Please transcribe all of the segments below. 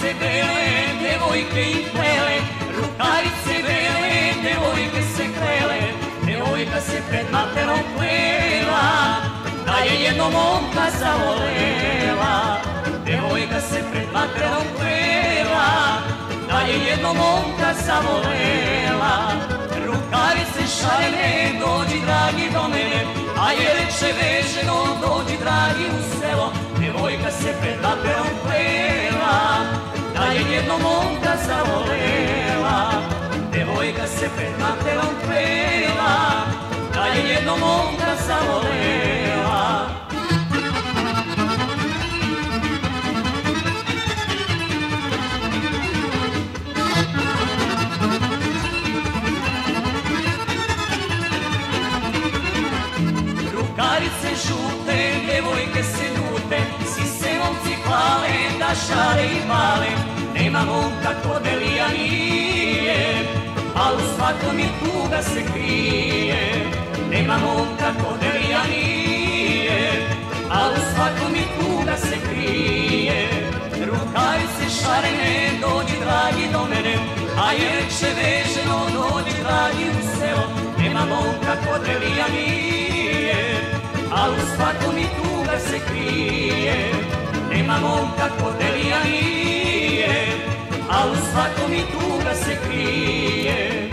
Rukavice bele, devojke im plele, rukavice bele, devojke se krele, devojka se pred materom klela, da je jedno momka zavolela. Devojka se pred materom klela, da je jedno momka zavolela. Rukavice šarene, dođi dragi do mene, a jeleče veženo, dođi dragi u selo. Devojka se pred materom klela, da je jedno momka zavolela. Devojka se pred materom klela, da je jedno momka zavolela. Rukavice žute, devojke se ljute, svi se momci hvale da šare i pale. Nema momka ko Delija nije, al u svakom i tuga se krije. Nema momka ko Delija nije, al u svakom i tuga se krije. Rukavice šarene, dođi dragi do mene, a jeleče veženo, dođi dragi u selo. Nema momka ko Delija nije, al u svakom i tuga se krije. Nema momka ko Delija nije, al u svakom i tuga se krije.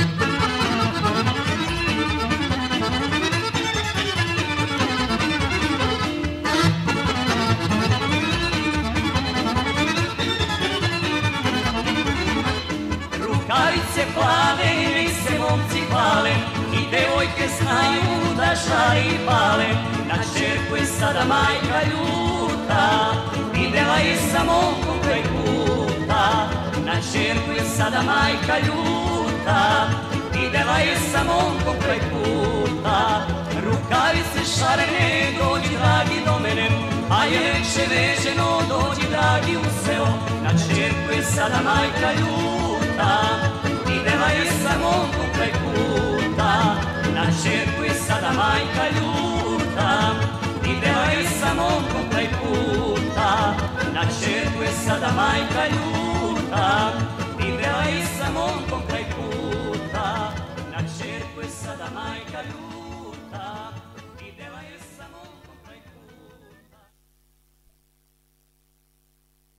Rukavice plave, nek se momci hvale, i devojke znaju da žare i pale. Na ćerku je sada majka ljuta, videla je sa momkom kraj puta. Na ćerku je sada majka ljuta, videla je sa momkom kraj puta. Rukavice šarene, dođi dragi do mene, a jeleče veženo, dođi dragi u selo. Na ćerku je sada majka ljuta, videla je sa momkom kraj puta. Na ćerku je sada majka ljuta, videla je sa momkom kraj puta. Na ćerku je sada majka ljuta,